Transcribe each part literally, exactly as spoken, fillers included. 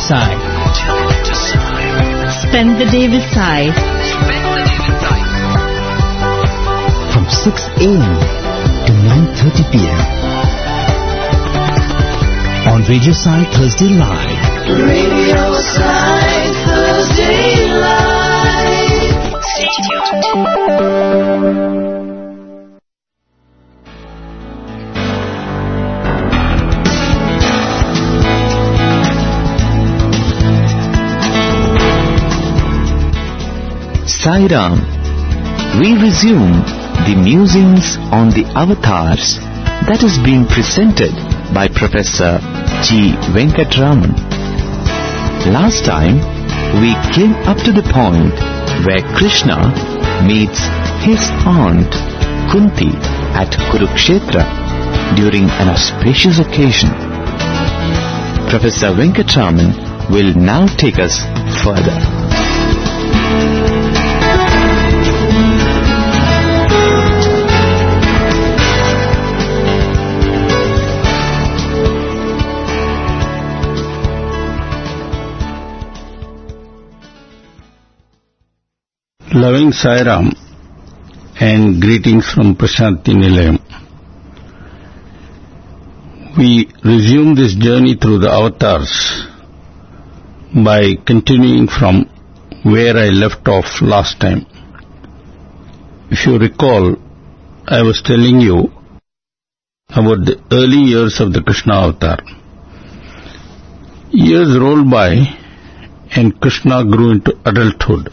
Sai. Spend the day with Sai. From six a.m. to nine thirty p.m. on Radio Sai Thursday Live. Radio Sai Thursday Live. Stay tuned. Sai Ram, we resume the musings on the avatars that is being presented by Professor G. Venkatraman. Last time, we came up to the point where Krishna meets his aunt Kunti at Kurukshetra during an auspicious occasion. Professor Venkatraman will now take us further. Loving Sai Ram and greetings from Prashanti Nilayam. We resume this journey through the avatars by continuing from where I left off last time. If you recall, I was telling you about the early years of the Krishna avatar. Years rolled by and Krishna grew into adulthood.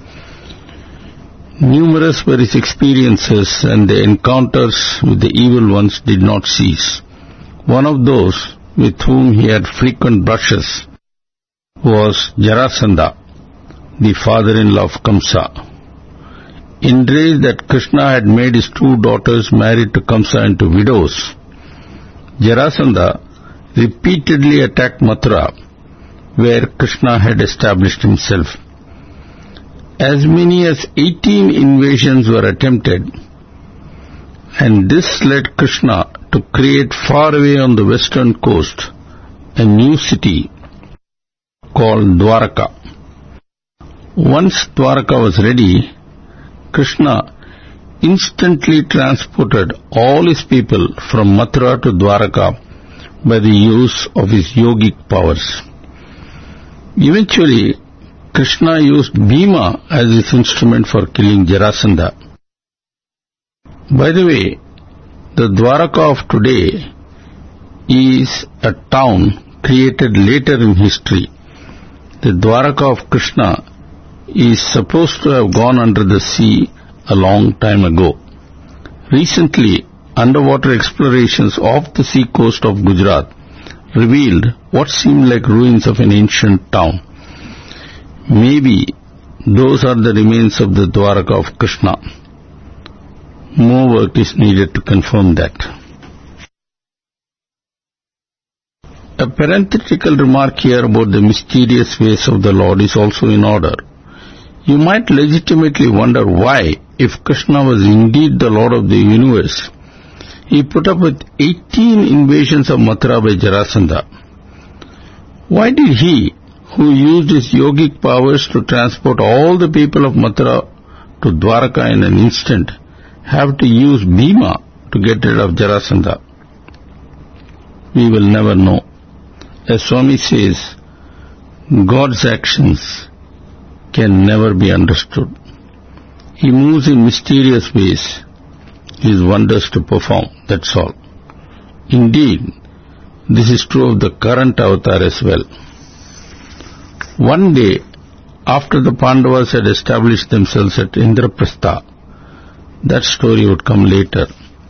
Numerous were his experiences and the encounters with the evil ones did not cease. One of those with whom he had frequent brushes was Jarasandha, the father-in-law of Kamsa. Enraged that Krishna had made his two daughters married to Kamsa into widows, Jarasandha repeatedly attacked Mathura, where Krishna had established himself. As many as eighteen invasions were attempted, and this led Krishna to create far away on the western coast a new city called Dwaraka. Once Dwaraka was ready, Krishna instantly transported all his people from Mathura to Dwaraka by the use of his yogic powers. Eventually, Krishna used Bhima as his instrument for killing Jarasandha. By the way, the Dwaraka of today is a town created later in history. The Dwaraka of Krishna is supposed to have gone under the sea a long time ago. Recently, underwater explorations off the sea coast of Gujarat revealed what seemed like ruins of an ancient town. Maybe those are the remains of the Dwaraka of Krishna. More work is needed to confirm that. A parenthetical remark here about the mysterious ways of the Lord is also in order. You might legitimately wonder why, if Krishna was indeed the Lord of the universe, he put up with eighteen invasions of Mathura by Jarasandha. Why did he, who used his yogic powers to transport all the people of Mathura to Dwaraka in an instant, have to use Bhima to get rid of Jarasandha? We will never know. As Swami says, God's actions can never be understood. He moves in mysterious ways, his wonders to perform, that's all. Indeed, this is true of the current avatar as well. One day, after the Pandavas had established themselves at Indraprastha, that story would come later.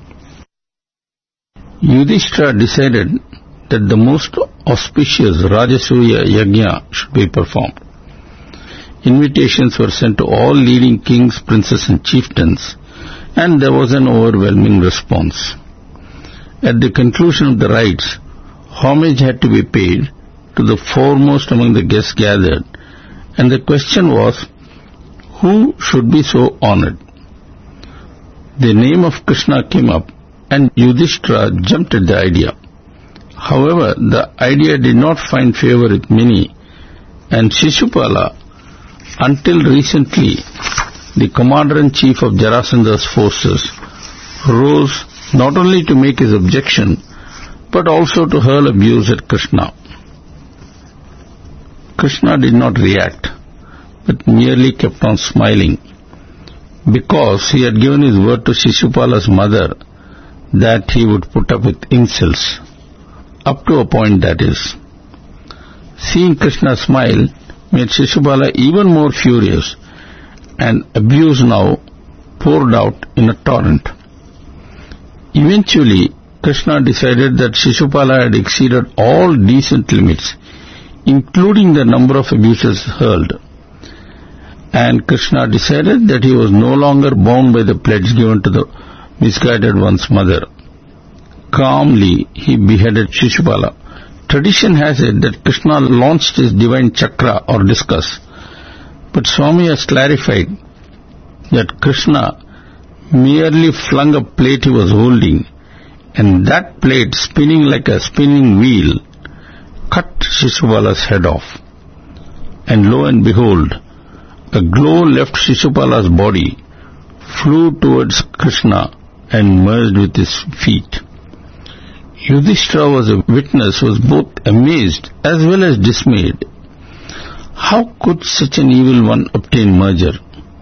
Yudhishthira decided that the most auspicious Rajasuya Yajna should be performed. Invitations were sent to all leading kings, princes and chieftains, and there was an overwhelming response. At the conclusion of the rites, homage had to be paid to the foremost among the guests gathered, and the question was, who should be so honored? The name of Krishna came up, and Yudhishthira jumped at the idea. However, the idea did not find favor with many, And Shishupala, until recently the commander-in-chief of Jarasandha's forces, rose not only to make his objection, but also to hurl abuse at Krishna. Krishna did not react, but merely kept on smiling, because he had given his word to Shishupala's mother that he would put up with insults, up to a point, that is. Seeing Krishna smile made Shishupala even more furious, and abuse now poured out in a torrent. Eventually, Krishna decided that Shishupala had exceeded all decent limits, including the number of abuses hurled. And Krishna decided that he was no longer bound by the pledge given to the misguided one's mother. Calmly, he beheaded Shishupala. Tradition has it that Krishna launched his divine chakra or discus, but Swami has clarified that Krishna merely flung a plate he was holding, and that plate, spinning like a spinning wheel, cut Shishupala's head off. And lo and behold, a glow left Shishupala's body, flew towards Krishna, and merged with his feet. Yudhishthira was a witness, was both amazed as well as dismayed. How could such an evil one obtain merger?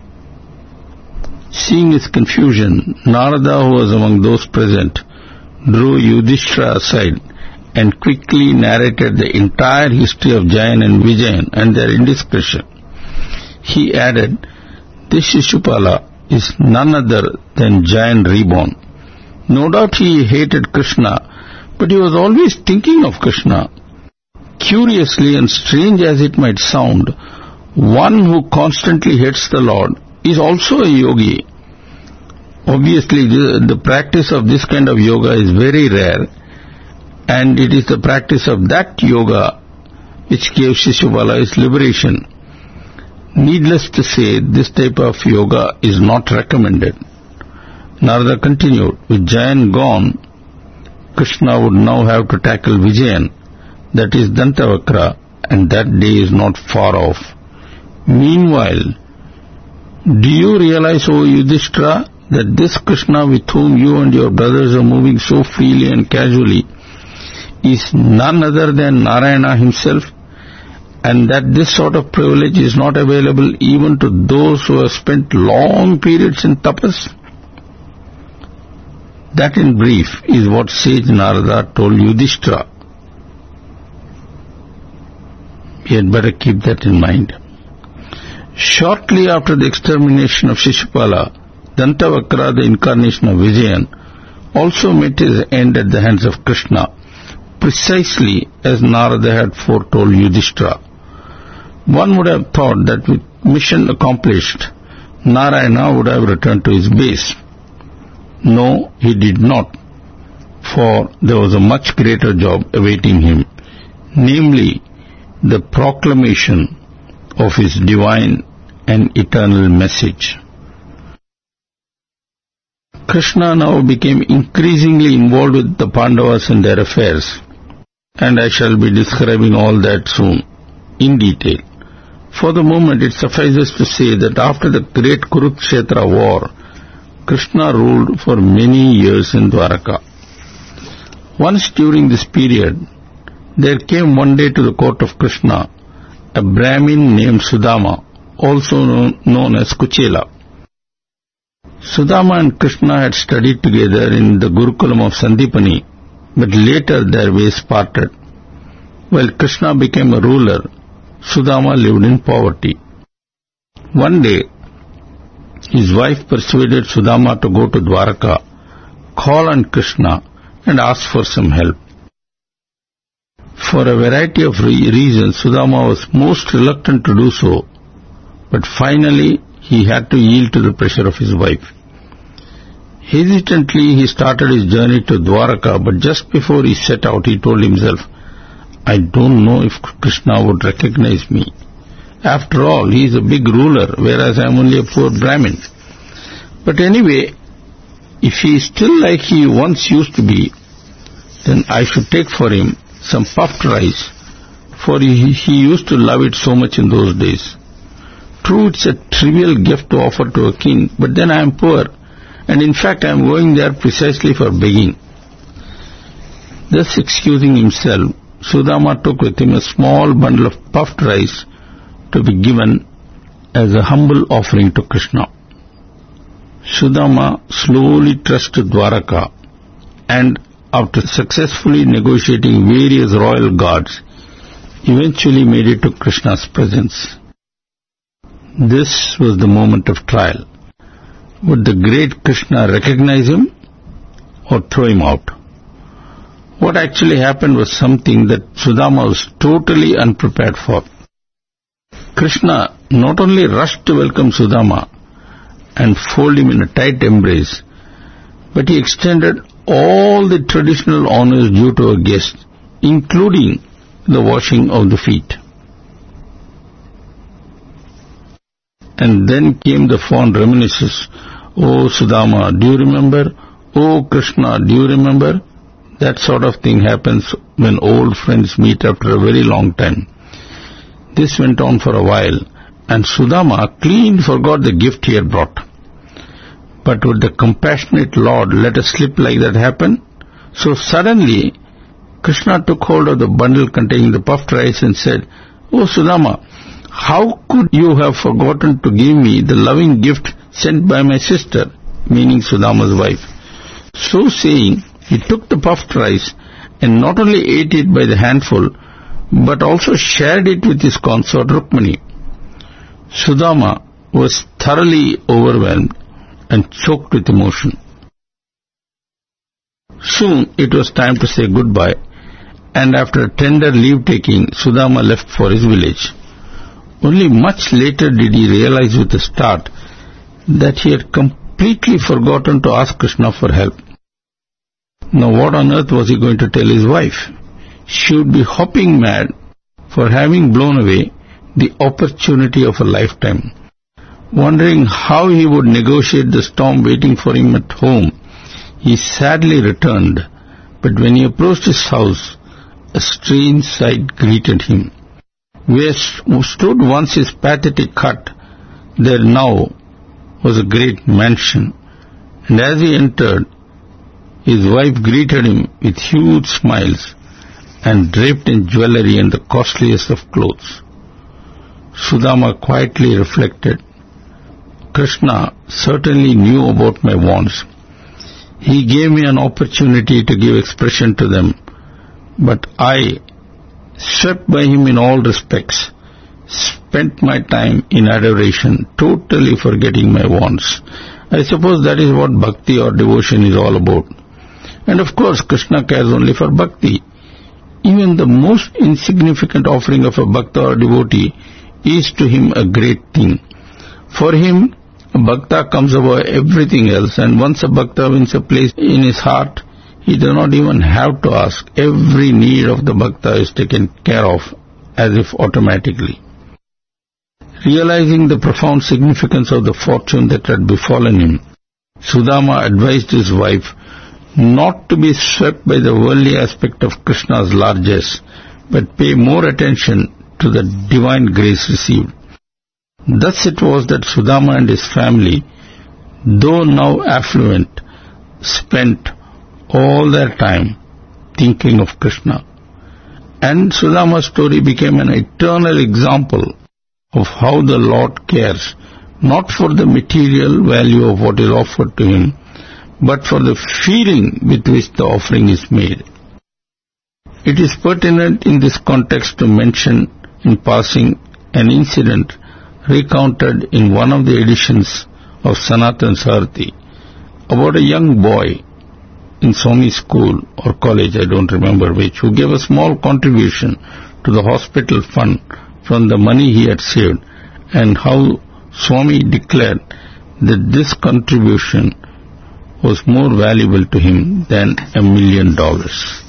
Seeing his confusion, Narada, who was among those present, drew Yudhishthira aside and quickly narrated the entire history of Jayan and Vijayan and their indiscretion. He added, "This Shishupala is none other than Jayan reborn. No doubt he hated Krishna, but he was always thinking of Krishna. Curiously and strange as it might sound, one who constantly hates the Lord is also a yogi. Obviously, the, the practice of this kind of yoga is very rare, and it is the practice of that yoga which gave Shishupala his liberation. Needless to say, this type of yoga is not recommended." Narada continued, "With Jayan gone, Krishna would now have to tackle Vijayan, that is Dantavakra, and that day is not far off. Meanwhile, do you realize, O Yudhishthira, that this Krishna with whom you and your brothers are moving so freely and casually is none other than Narayana himself, and that this sort of privilege is not available even to those who have spent long periods in tapas?" That in brief is what sage Narada told Yudhishthira. We had better keep that in mind. Shortly after the extermination of Shishupala, Dantavakra, the incarnation of Vijayan, also met his end at the hands of Krishna, precisely as Narada had foretold Yudhishthira. One would have thought that with mission accomplished, Narayana would have returned to his base. No, he did not, for there was a much greater job awaiting him, namely the proclamation of his divine and eternal message. Krishna now became increasingly involved with the Pandavas and their affairs, and I shall be describing all that soon, in detail. For the moment, it suffices to say that after the great Kurukshetra war, Krishna ruled for many years in Dwaraka. Once during this period, there came one day to the court of Krishna a Brahmin named Sudama, also known, known as Kuchela. Sudama and Krishna had studied together in the Gurukulam of Sandipani, but later their ways parted. While Krishna became a ruler, Sudama lived in poverty. One day, his wife persuaded Sudama to go to Dwaraka, call on Krishna, and ask for some help. For a variety of re- reasons, Sudama was most reluctant to do so, but finally he had to yield to the pressure of his wife. Hesitantly, he started his journey to Dwaraka, but just before he set out, he told himself, "I don't know if Krishna would recognize me. After all, he is a big ruler, whereas I am only a poor Brahmin. But anyway, if he is still like he once used to be, then I should take for him some puffed rice, for he, he used to love it so much in those days. True, it's a trivial gift to offer to a king, but then I am poor, and in fact I am going there precisely for begging. Thus excusing himself, Sudama took with him a small bundle of puffed rice to be given as a humble offering to Krishna. Sudama slowly trudged to Dwaraka, and after successfully negotiating various royal guards, eventually made it to Krishna's presence. This was the moment of trial. Would the great Krishna recognize him or throw him out? What actually happened was something that Sudama was totally unprepared for. Krishna not only rushed to welcome Sudama and fold him in a tight embrace, but he extended all the traditional honors due to a guest, including the washing of the feet. And then came the fond reminiscences. Oh Sudama, do you remember? Oh Krishna, do you remember? That sort of thing happens when old friends meet after a very long time. This went on for a while, and Sudama clean forgot the gift he had brought. But would the compassionate Lord let a slip like that happen? So suddenly, Krishna took hold of the bundle containing the puffed rice and said, Oh Sudama, how could you have forgotten to give me the loving gift sent by my sister, meaning Sudama's wife? So saying, he took the puffed rice and not only ate it by the handful, but also shared it with his consort Rukmini. Sudama was thoroughly overwhelmed and choked with emotion. Soon it was time to say goodbye, and after a tender leave-taking, Sudama left for his village. Only much later did he realize with a start that he had completely forgotten to ask Krishna for help. Now what on earth was he going to tell his wife? She would be hopping mad for having blown away the opportunity of a lifetime. Wondering how he would negotiate the storm waiting for him at home, he sadly returned, but when he approached his house, a strange sight greeted him. Where stood once his pathetic hut, there now was a great mansion, and as he entered, his wife greeted him with huge smiles and draped in jewellery and the costliest of clothes. Sudama quietly reflected, Krishna certainly knew about my wants. He gave me an opportunity to give expression to them, but I, swept by him in all respects, spent my time in adoration, totally forgetting my wants. I suppose that is what bhakti or devotion is all about. And of course, Krishna cares only for bhakti. Even the most insignificant offering of a bhakta or devotee is to him a great thing. For him, a bhakta comes above everything else, and once a bhakta wins a place in his heart, he does not even have to ask. Every need of the bhakta is taken care of as if automatically. Realizing the profound significance of the fortune that had befallen him, Sudama advised his wife not to be swept by the worldly aspect of Krishna's largesse, but pay more attention to the divine grace received. Thus it was that Sudama and his family, though now affluent, spent all their time thinking of Krishna. And Sudama's story became an eternal example of how the Lord cares, not for the material value of what is offered to him, but for the feeling with which the offering is made. It is pertinent in this context to mention in passing an incident recounted in one of the editions of Sanatan Sarthi about a young boy in Swami school or college, I don't remember which, who gave a small contribution to the hospital fund from the money he had saved, and how Swami declared that this contribution was more valuable to him than a million dollars.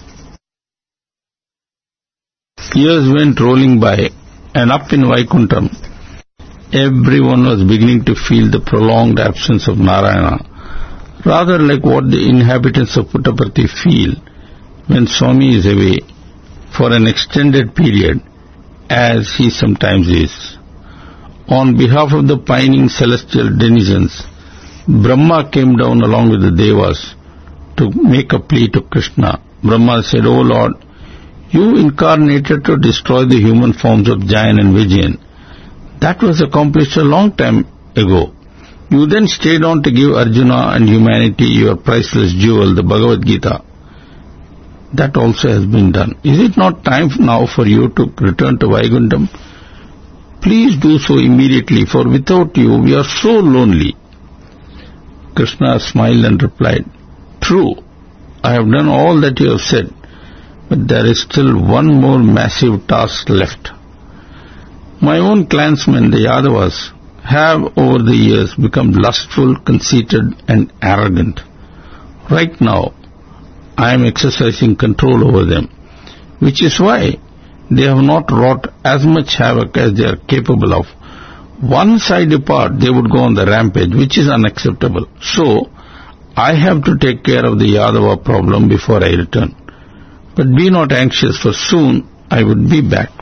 Years went rolling by, and up in Vaikuntham, everyone was beginning to feel the prolonged absence of Narayana, rather like what the inhabitants of Puttaparthi feel when Swami is away for an extended period as he sometimes is. On behalf of the pining celestial denizens, Brahma came down along with the Devas to make a plea to Krishna. Brahma said, "O Lord, you incarnated to destroy the human forms of Jayan and Vijayan. That was accomplished a long time ago. You then stayed on to give Arjuna and humanity your priceless jewel, the Bhagavad Gita. That also has been done. Is it not time now for you to return to Vaikuntham? Please do so immediately, for without you we are so lonely." Krishna smiled and replied, "True, I have done all that you have said, but there is still one more massive task left. My own clansmen, the Yadavas, have over the years become lustful, conceited and arrogant. Right now, I am exercising control over them, which is why they have not wrought as much havoc as they are capable of. Once I depart, they would go on the rampage, which is unacceptable. So, I have to take care of the Yadava problem before I return. But be not anxious, for soon I would be back."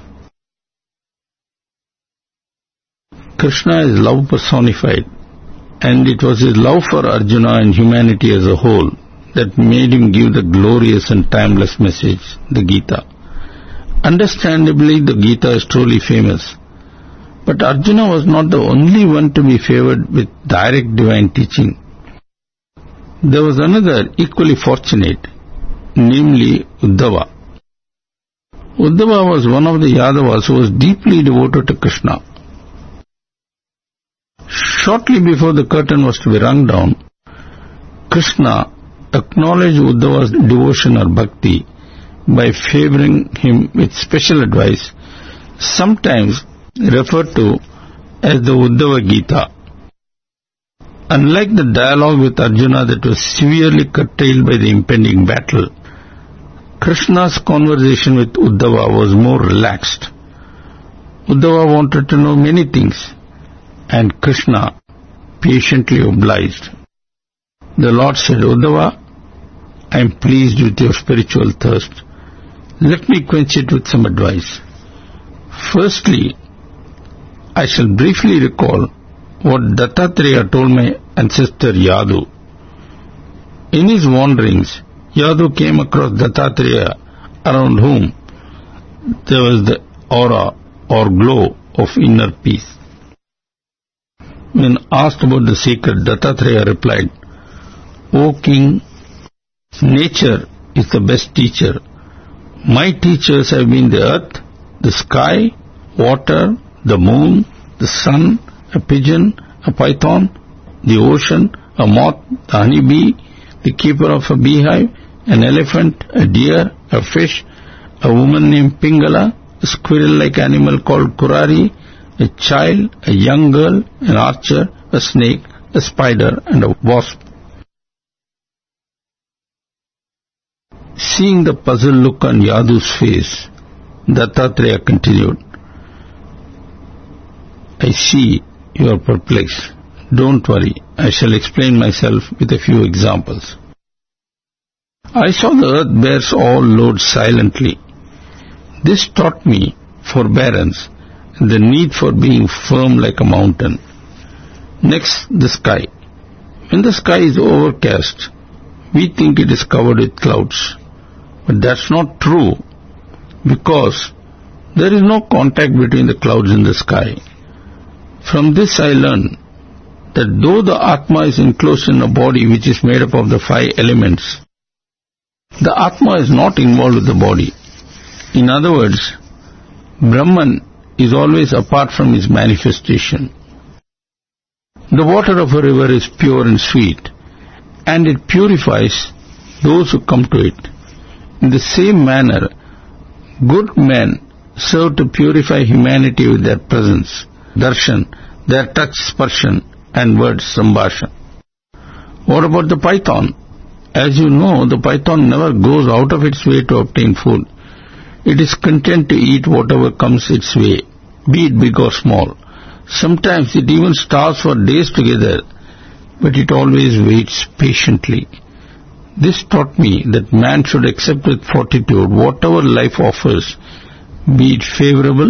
Krishna is love personified, and it was his love for Arjuna and humanity as a whole that made him give the glorious and timeless message, the Gita. Understandably, the Gita is truly famous, but Arjuna was not the only one to be favored with direct divine teaching. There was another equally fortunate, namely Uddhava. Uddhava was one of the Yadavas who was deeply devoted to Krishna. Shortly before the curtain was to be rung down, Krishna acknowledged Uddhava's devotion or bhakti by favoring him with special advice, sometimes referred to as the Uddhava Gita. Unlike the dialogue with Arjuna that was severely curtailed by the impending battle, Krishna's conversation with Uddhava was more relaxed. Uddhava wanted to know many things, and Krishna patiently obliged. The Lord said, "Uddhava, I am pleased with your spiritual thirst. Let me quench it with some advice. Firstly, I shall briefly recall what Dattatreya told my ancestor Yadu. In his wanderings, Yadu came across Dattatreya, around whom there was the aura or glow of inner peace. When asked about the secret, Dattatreya replied, "O king, nature is the best teacher. My teachers have been the earth, the sky, water, the moon, the sun, a pigeon, a python, the ocean, a moth, the honeybee, the keeper of a beehive, an elephant, a deer, a fish, a woman named Pingala, a squirrel-like animal called Kurari, a child, a young girl, an archer, a snake, a spider, and a wasp." Seeing the puzzled look on Yadu's face, Dattatreya continued, "I see you are perplexed. Don't worry, I shall explain myself with a few examples. I saw the earth bears all loads silently. This taught me forbearance and the need for being firm like a mountain. Next, the sky. When the sky is overcast, we think it is covered with clouds. But that's not true, because there is no contact between the clouds and the sky. From this I learn that though the Atma is enclosed in a body which is made up of the five elements, the Atma is not involved with the body. In other words, Brahman is always apart from his manifestation. The water of a river is pure and sweet, and it purifies those who come to it. In the same manner, good men serve to purify humanity with their presence, darshan, their touch, sparshan, and words, sambhashan. What about the python? As you know, the python never goes out of its way to obtain food. It is content to eat whatever comes its way, be it big or small. Sometimes it even starves for days together, but it always waits patiently. This taught me that man should accept with fortitude whatever life offers, be it favorable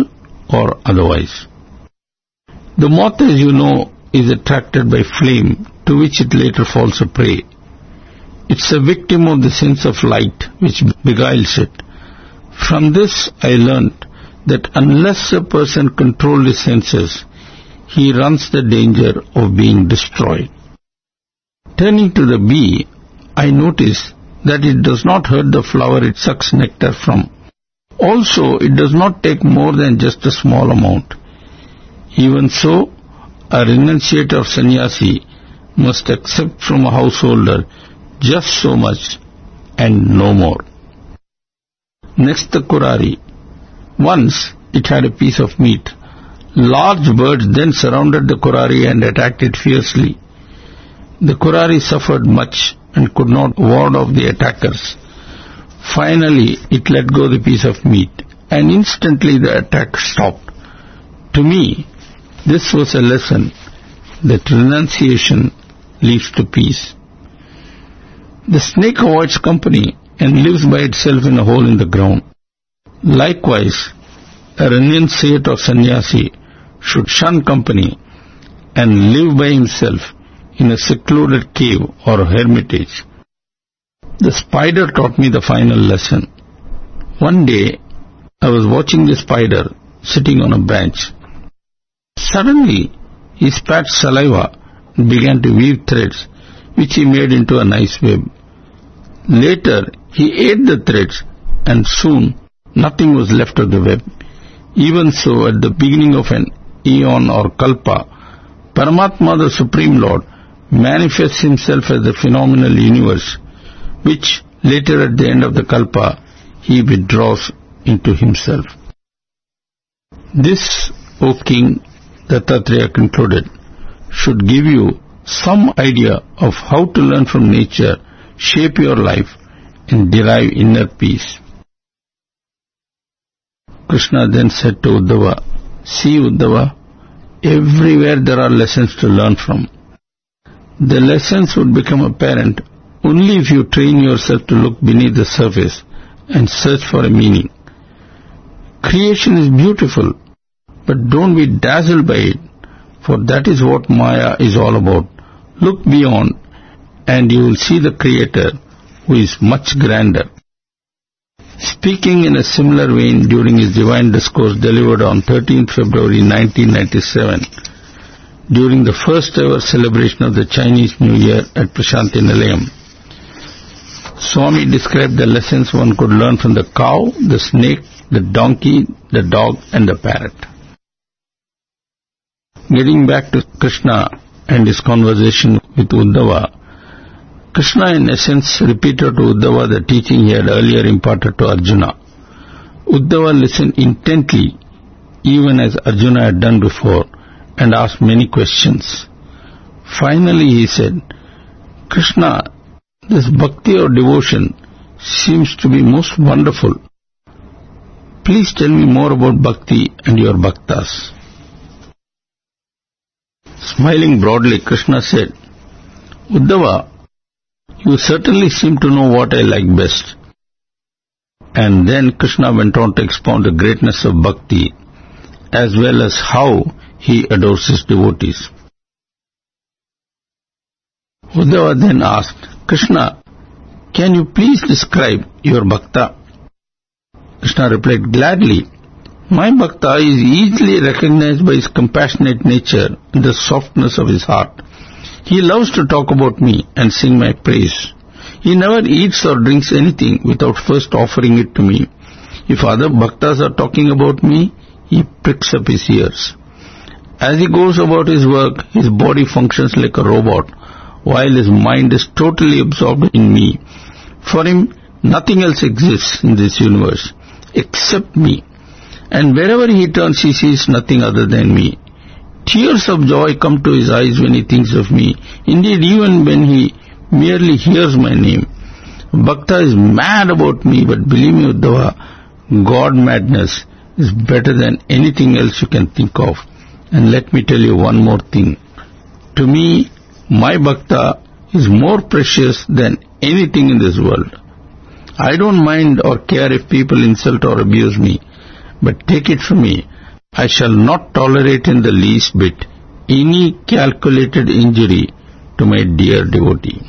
or otherwise. The moth, as you know, is attracted by flame, to which it later falls a prey. It's a victim of the sense of light which beguiles it. From this I learnt that unless a person controls his senses, he runs the danger of being destroyed. Turning to the bee, I notice that it does not hurt the flower it sucks nectar from. Also, it does not take more than just a small amount. Even so, a renunciate of sannyasi must accept from a householder just so much and no more. Next, the kurari. Once it had a piece of meat. Large birds then surrounded the kurari and attacked it fiercely. The kurari suffered much and could not ward off the attackers. Finally, it let go the piece of meat, and instantly the attack stopped. To me, this was a lesson that renunciation leads to peace. The snake avoids company and lives by itself in a hole in the ground. Likewise, a renunciate or sannyasi should shun company and live by himself in a secluded cave or hermitage. The spider taught me the final lesson. One day, I was watching the spider sitting on a branch. Suddenly, he spat saliva and began to weave threads, which he made into a nice web. Later, he ate the threads, and soon nothing was left of the web. Even so, at the beginning of an eon or kalpa, Paramatma, the Supreme Lord, manifests himself as the phenomenal universe, which later at the end of the kalpa, he withdraws into himself. This, O King, Dattatreya concluded, should give you some idea of how to learn from nature, shape your life, and derive inner peace. Krishna then said to Uddhava, See, Uddhava, everywhere there are lessons to learn from. The lessons would become apparent only if you train yourself to look beneath the surface and search for a meaning. Creation is beautiful, but don't be dazzled by it, for that is what Maya is all about. Look beyond, and you will see the Creator, who is much grander. Speaking in a similar vein during his divine discourse delivered on thirteenth February nineteen ninety-seven, during the first ever celebration of the Chinese New Year at Prashanti Nilayam, Swami described the lessons one could learn from the cow, the snake, the donkey, the dog, and the parrot. Getting back to Krishna and his conversation with Uddhava, Krishna in essence repeated to Uddhava the teaching he had earlier imparted to Arjuna. Uddhava listened intently, even as Arjuna had done before, and asked many questions. Finally he said, Krishna, this bhakti or devotion seems to be most wonderful. Please tell me more about bhakti and your bhaktas. Smiling broadly, Krishna said, Uddhava, you certainly seem to know what I like best. And then Krishna went on to expound the greatness of bhakti, as well as how he adores his devotees. Uddhava then asked, Krishna, can you please describe your bhakta? Krishna replied, gladly. My bhakta is easily recognized by his compassionate nature and the softness of his heart. He loves to talk about me and sing my praise. He never eats or drinks anything without first offering it to me. If other bhaktas are talking about me, he pricks up his ears. As he goes about his work, his body functions like a robot, while his mind is totally absorbed in me. For him, nothing else exists in this universe except me. And wherever he turns, he sees nothing other than me. Tears of joy come to his eyes when he thinks of me. Indeed, even when he merely hears my name. Bhakta is mad about me, but believe me, Uddhava, God madness is better than anything else you can think of. And let me tell you one more thing. To me, my bhakta is more precious than anything in this world. I don't mind or care if people insult or abuse me, but take it from me, I shall not tolerate in the least bit any calculated injury to my dear devotee.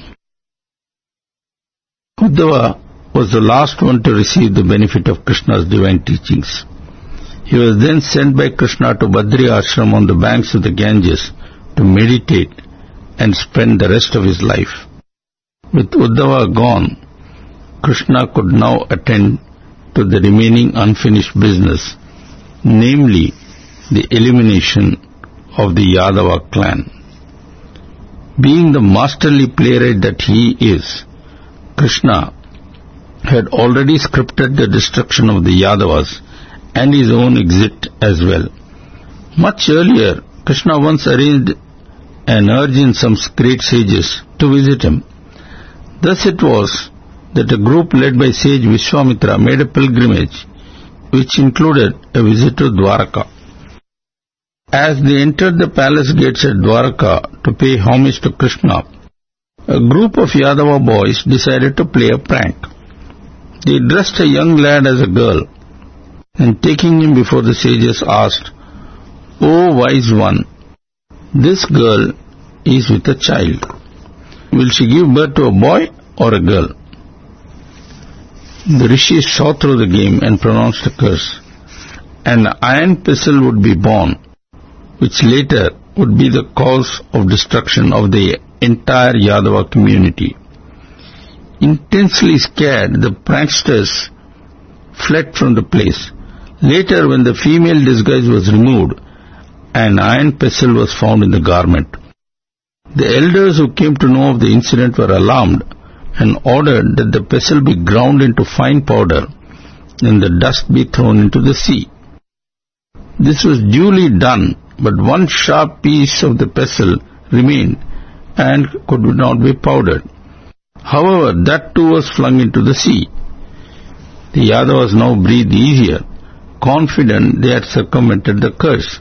Uddhava was the last one to receive the benefit of Krishna's divine teachings. He was then sent by Krishna to Badri Ashram on the banks of the Ganges to meditate and spend the rest of his life. With Uddhava gone, Krishna could now attend to the remaining unfinished business, namely the elimination of the Yadava clan. Being the masterly playwright that he is, Krishna had already scripted the destruction of the Yadavas and his own exit as well. Much earlier, Krishna once arranged an urge in some great sages to visit him. Thus it was that a group led by sage Vishwamitra made a pilgrimage which included a visit to Dwaraka. As they entered the palace gates at Dwaraka to pay homage to Krishna, a group of Yadava boys decided to play a prank. They dressed a young lad as a girl and taking him before the sages asked, "O wise one, this girl is with a child. Will she give birth to a boy or a girl?" The rishis saw through the game and pronounced a curse. An iron pestle would be born, which later would be the cause of destruction of the entire Yadava community. Intensely scared, the pranksters fled from the place. Later, when the female disguise was removed, an iron pestle was found in the garment. The elders who came to know of the incident were alarmed and ordered that the pestle be ground into fine powder and the dust be thrown into the sea. This was duly done, but one sharp piece of the pestle remained and could not be powdered. However, that too was flung into the sea. The Yadavas now breathed easier, confident they had circumvented the curse.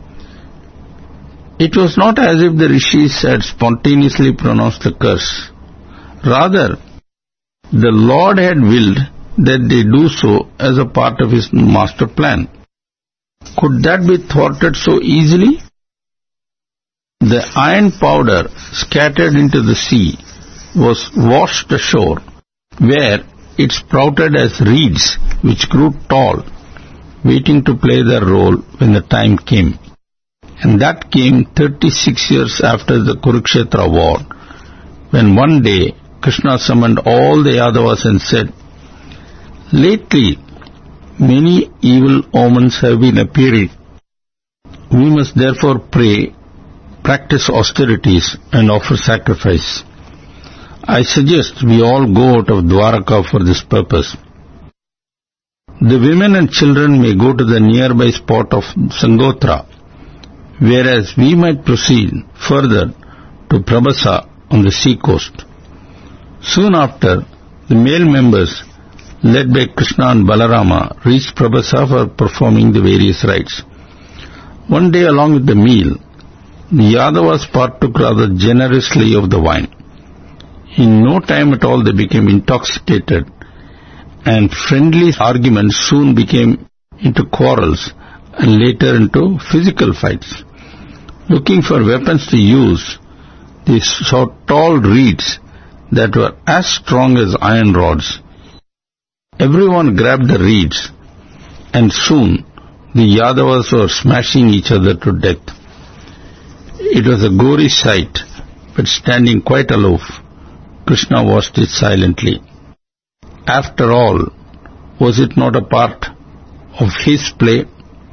It was not as if the rishis had spontaneously pronounced the curse. Rather, the Lord had willed that they do so as a part of his master plan. Could that be thwarted so easily? The iron powder scattered into the sea was washed ashore, where it sprouted as reeds which grew tall, waiting to play their role when the time came. And that came thirty-six years after the Kurukshetra war, when one day Krishna summoned all the Yadavas and said, "Lately, many evil omens have been appearing. We must therefore pray, practice austerities, and offer sacrifice. I suggest we all go out of Dwaraka for this purpose. The women and children may go to the nearby spot of Sangotra, whereas we might proceed further to Prabhasa on the sea coast." Soon after, the male members, led by Krishna and Balarama, reached Prabhasa for performing the various rites. One day along with the meal, the Yadavas partook rather generously of the wine. In no time at all they became intoxicated, and friendly arguments soon became into quarrels and later into physical fights. Looking for weapons to use, they saw tall reeds that were as strong as iron rods. Everyone grabbed the reeds, and soon the Yadavas were smashing each other to death. It was a gory sight, but standing quite aloof, Krishna watched it silently. After all, was it not a part of his play?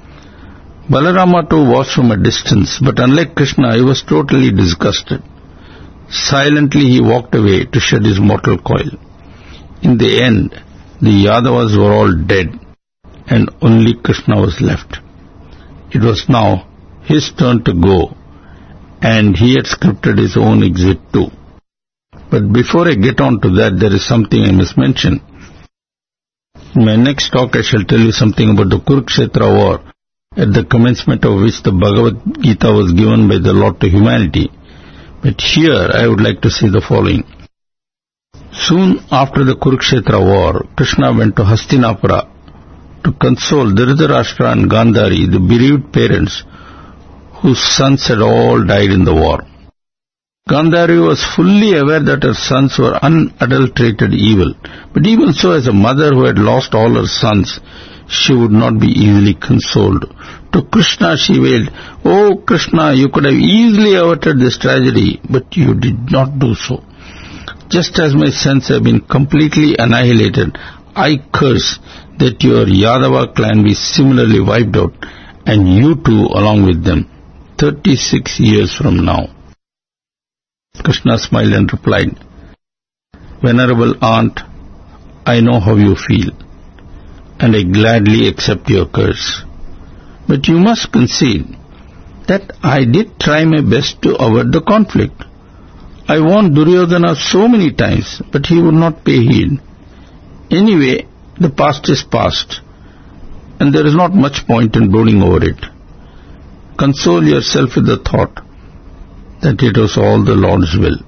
Balarama too watched from a distance, but unlike Krishna, he was totally disgusted. Silently he walked away to shed his mortal coil. In the end, the Yadavas were all dead, and only Krishna was left. It was now his turn to go, and he had scripted his own exit too. But before I get on to that, there is something I must mention. In my next talk, I shall tell you something about the Kurukshetra war, at the commencement of which the Bhagavad Gita was given by the Lord to humanity. But here I would like to say the following. Soon after the Kurukshetra war, Krishna went to Hastinapura to console Dhritarashtra and Gandhari, the bereaved parents whose sons had all died in the war. Gandhari was fully aware that her sons were unadulterated evil, but even so, as a mother who had lost all her sons, she would not be easily consoled. To Krishna she wailed, "Oh Krishna, you could have easily averted this tragedy, but you did not do so. Just as my sons have been completely annihilated, I curse that your Yadava clan be similarly wiped out, and you too along with them, thirty-six years from now." Krishna smiled and replied, "Venerable aunt, I know how you feel, and I gladly accept your curse. But you must concede that I did try my best to avert the conflict. I warned Duryodhana so many times, but he would not pay heed. Anyway, the past is past, and there is not much point in brooding over it. Console yourself with the thought that it was all the Lord's will."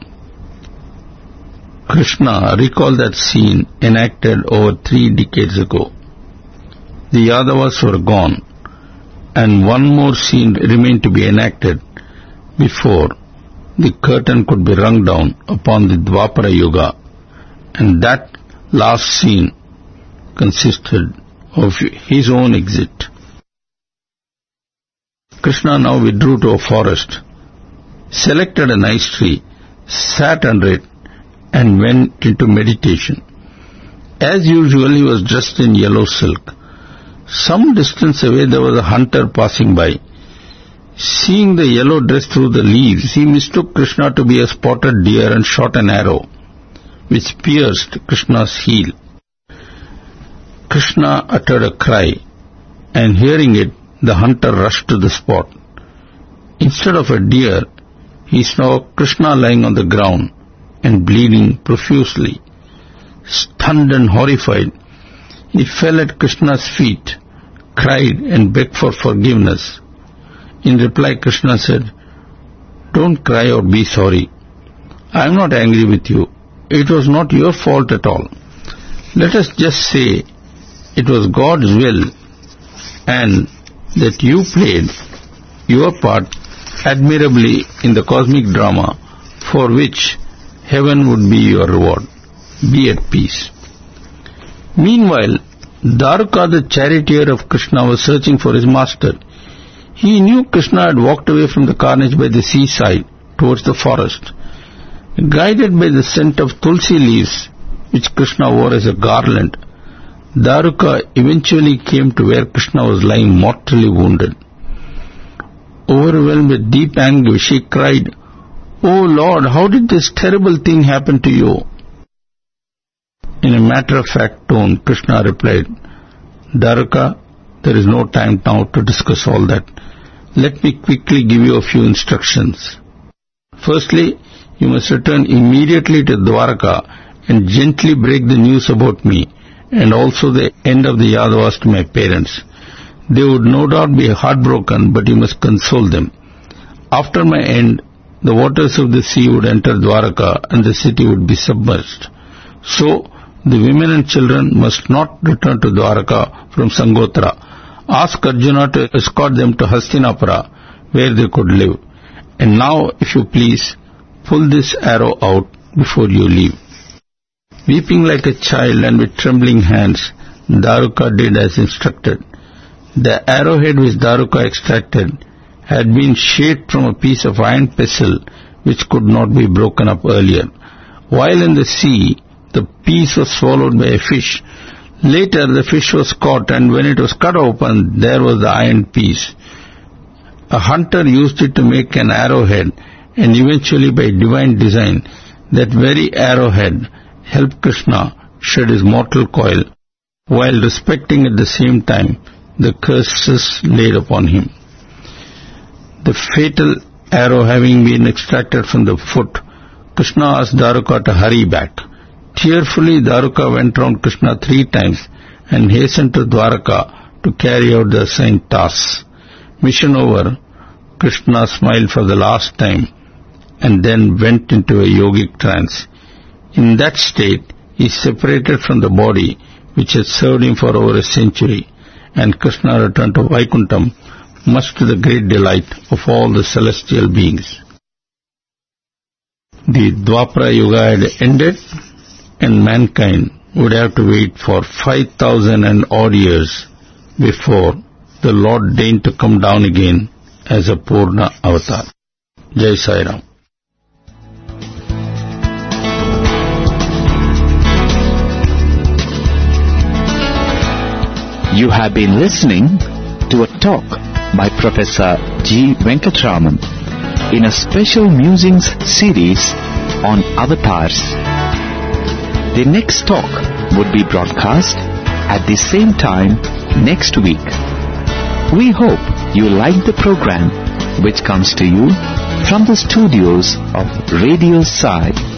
Krishna recalled that scene enacted over three decades ago. The Yadavas were gone, and one more scene remained to be enacted before the curtain could be rung down upon the Dwapara Yuga, and that last scene consisted of his own exit. Krishna now withdrew to a forest, selected a nice tree, sat under it, and went into meditation. As usual, he was dressed in yellow silk. Some distance away there was a hunter passing by. Seeing the yellow dress through the leaves, he mistook Krishna to be a spotted deer and shot an arrow, which pierced Krishna's heel. Krishna uttered a cry, and hearing it, the hunter rushed to the spot. Instead of a deer, he saw Krishna lying on the ground and bleeding profusely. Stunned and horrified, he fell at Krishna's feet, cried and begged for forgiveness. In reply, Krishna said, "Don't cry or be sorry. I am not angry with you. It was not your fault at all. Let us just say it was God's will, and that you played your part admirably in the cosmic drama, for which heaven would be your reward. Be at peace." Meanwhile, Dwaruka, the charioteer of Krishna, was searching for his master. He knew Krishna had walked away from the carnage by the seaside towards the forest. Guided by the scent of tulsi leaves, which Krishna wore as a garland, Dwaruka eventually came to where Krishna was lying mortally wounded. Overwhelmed with deep anguish, she cried, "Oh Lord, how did this terrible thing happen to you?" In a matter-of-fact tone, Krishna replied, "Dwaruka, there is no time now to discuss all that. Let me quickly give you a few instructions. Firstly, you must return immediately to Dwaraka and gently break the news about me, and also the end of the Yadavas to my parents. They would no doubt be heartbroken, but you must console them. After my end, the waters of the sea would enter Dwaraka and the city would be submerged. So, the women and children must not return to Dwaraka from Sangotra. Ask Arjuna to escort them to Hastinapura, where they could live. And now, if you please, pull this arrow out before you leave." Weeping like a child and with trembling hands, Dwaruka did as instructed. The arrowhead which Dwaruka extracted had been shaped from a piece of iron pestle which could not be broken up earlier. While in the sea, the piece was swallowed by a fish. Later, the fish was caught, and when it was cut open, there was the iron piece. A hunter used it to make an arrowhead, and eventually, by divine design, that very arrowhead helped Krishna shed his mortal coil, while respecting at the same time the curses laid upon him. The fatal arrow having been extracted from the foot, Krishna asked Dwaruka to hurry back. Tearfully, Dwaruka went round Krishna three times and hastened to Dwaraka to carry out the assigned tasks. Mission over, Krishna smiled for the last time and then went into a yogic trance. In that state, he separated from the body, which had served him for over a century, and Krishna returned to Vaikuntham, much to the great delight of all the celestial beings. The Dwapara Yuga had ended, and mankind would have to wait for five thousand and odd years before the Lord deigned to come down again as a Purna Avatar. Jai Sai Ram. You have been listening to a talk by Professor G. Venkatraman in a special musings series on avatars. The next talk would be broadcast at the same time next week. We hope you like the program which comes to you from the studios of Radio Sai.